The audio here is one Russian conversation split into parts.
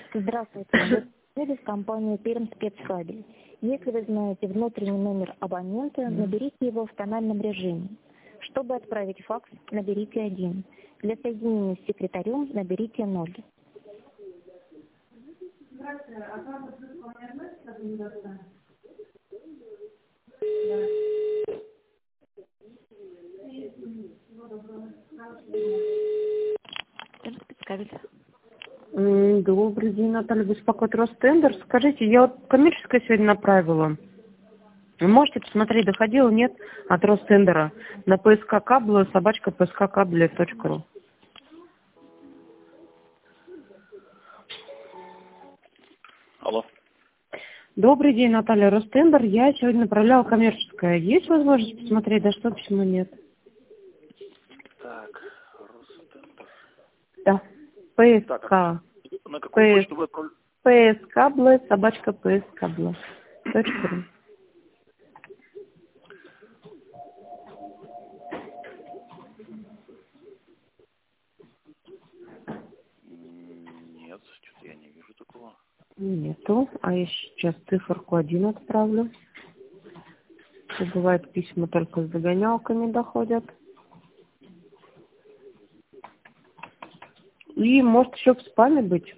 Здравствуйте, вы в компанию Пермспецкабель. Если вы знаете внутренний номер абонента, наберите его в тональном режиме. Чтобы отправить факс, наберите 1. Для соединения с секретарем наберите 0. Пермспецкабель. Добрый день, Наталья, беспокоит Ростендер. Скажите, я вот коммерческое сегодня направила. Вы можете посмотреть, доходило, нет, от Ростендера на ПСК Кабла, @pskkabel.ru. Алло. Добрый день, Наталья, Ростендер. Я сегодня направляла коммерческое. Есть возможность посмотреть, да что, почему нет? Так, Ростендер. Да. ПСК. Так, на какую почту вы отправляете? ПСКабла, @pskkabel.ru. Нет, что-то я не вижу такого. Нету. А я сейчас циферку 1 отправлю. Бывает, письма только с догонялками доходят. И может еще в спаме быть.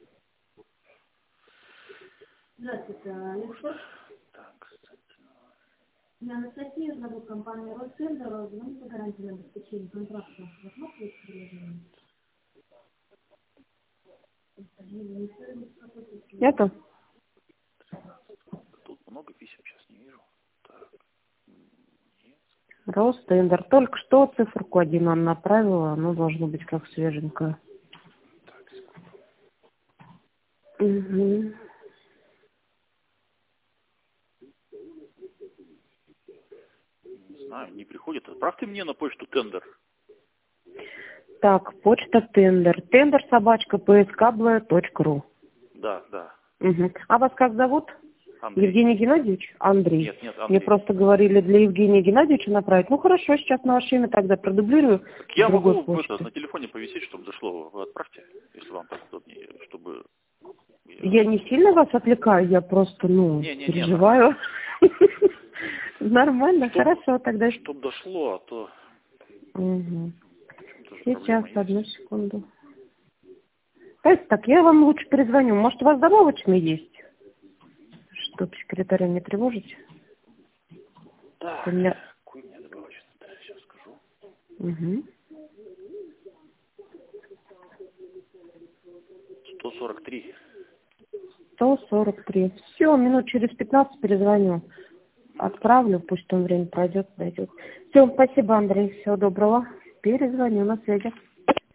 Здравствуйте, Александр. Так, кстати. Я Анастасия, зовут компания Ростендер. Звоню по гарантийное обеспечение контракта. Рассматриваете приложение? Это? Тут много писем сейчас не вижу. Так, нет. Ростендер. Только что циферку 1 он направила. Оно должно быть как свеженькое. Так, секунду. Угу. Не знаю, не приходит. Отправьте мне на почту тендер. Так, почта тендер. Тендер @pskabel.ru. Да, да. Угу. А вас как зовут? Андрей. Евгений Геннадьевич? Андрей. Нет, Андрей. Мне просто говорили для Евгения Геннадьевича направить. Ну хорошо, сейчас на ваше имя тогда продублирую. Я другой могу почты. на телефоне повисеть, чтобы дошло. Вы отправьте, если вам так удобнее, чтобы... Я не сильно вас отвлекаю, я просто, Не-не-не, переживаю. Нормально, хорошо тогда. Чтоб дошло, а то... Угу. Тоже Сейчас, проблема есть. одну секунду. Так, я вам лучше перезвоню. Может, у вас добавочный есть? Чтоб секретаря не тревожить. Так, У меня... какой у меня добавочный-то, сейчас скажу. Угу. 143. 143. Все, минут через 15 перезвоню. Отправлю, пусть там время пройдет, дойдет. Все, спасибо, Андрей, всего доброго. Перезвоню, на связи.